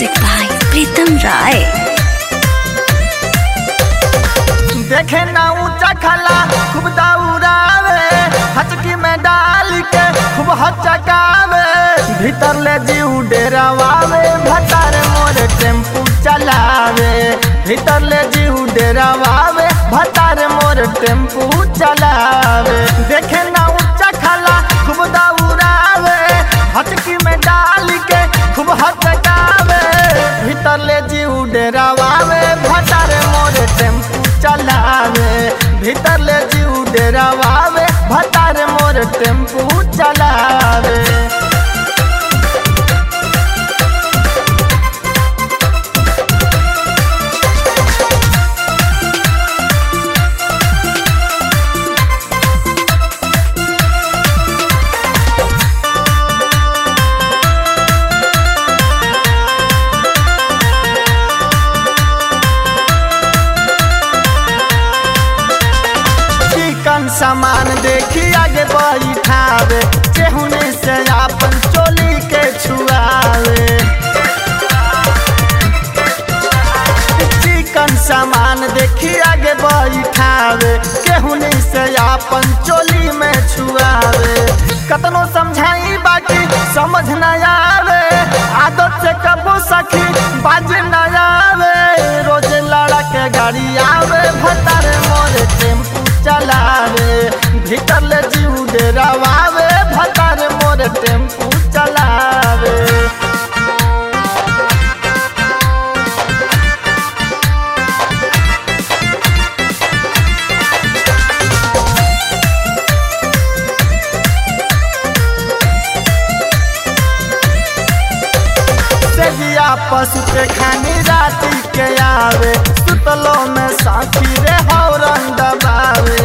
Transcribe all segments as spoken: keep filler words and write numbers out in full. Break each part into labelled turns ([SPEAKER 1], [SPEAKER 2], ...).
[SPEAKER 1] Music by Pritam Rai.
[SPEAKER 2] देखे ना ऊंचा खला खूब दौड़ावे, हचकी में डाल के खूब हचकावे, भीतर ले जीव डेरावावे, भतार मोर टेम्पू चलावे, भीतर ले जीव डेरावावे, भतार मोर टेम्पू चलावे। देखे ना ऊंचा खला खूब दौड़ावे, हचकी में डाल के खूब हचकावे, भीतर ले जीव डेरावावे, भतार मोर टेम्पू चलावे, भीतर ले जीव डेरावावे, भतार मोर टेम्पू चलावे। चिकन सामान देखी आगे बैठावे, चेहुने से अपन चोली के छुआवे। चिकन सामान देखी आगे बैठावे, केहुने से अपन चोली में छुआवे। कतनो समझाई बाकी समझ न आवे, आदत से कबो सखी बाज न आवे, रोज लड़ा के गाड़ी आवे, भतार मोर टेम्पू चलावे, भीतर ले जीव डेरावावे, भतार मोर टेम्पू चलावे। सेजिया पशु के खानी राती के आवे, सुतलो में साथी रे हौरन दबावे।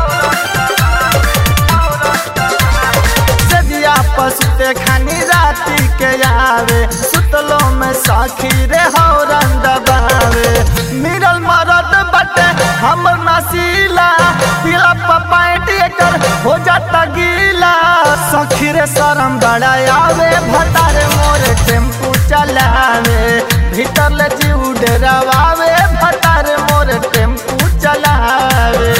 [SPEAKER 2] सेजिया पशु के खानी राती के आवे, सुतलो में साखी रे हौरन दबावे। मिरल मरद बटे हमर नसीला, पीला पपाइट एकर हो जाता गीला, सखी रे शरम बड़ा आवे, भतार मोर टेम्पू चलावे, भीतर ले जीव डेरावावे, भतार मोर टेम्पू चलावे।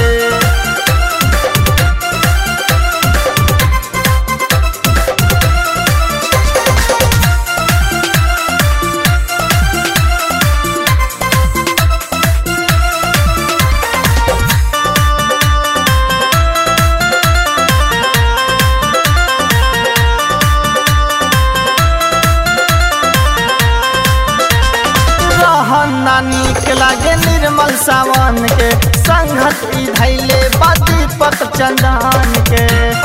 [SPEAKER 2] ना नीक लागे निर्मल सावन के, संगत ई धैले बा दीपक चंदन के।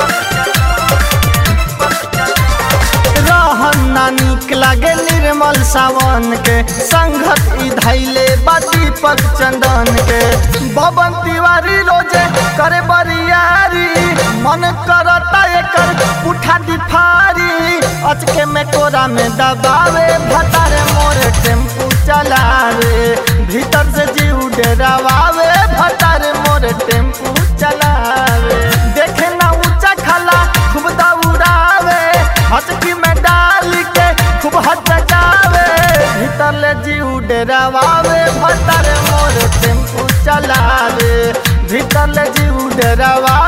[SPEAKER 2] रहन ना नीक लागे निर्मल सावन के, संगत ई धैले बा दीपक चंदन के। बबन तिवारी रोजे करे बरियारी, मन करता एकर उठा दिफारी, अचके में कोरा में दबावे, भतार मोर टेम्पू चलावे, भीतर से जीव डेरावावे, भतार मोर टेम्पू चलावे। देखे ना ऊंचा खला खूब दौड़ावे, हचकी में डाल के खूब हचकावे, भीतर ले जीव डेरावावे, भतार मोर टेम्पू चलावे, भीतर ले जीव डेरावावे।